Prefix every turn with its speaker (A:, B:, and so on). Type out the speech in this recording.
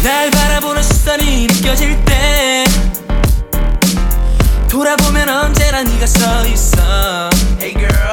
A: 날 바라보는 시선이 느껴질 때 돌아보면 언제나 네가 서 있어. Hey girl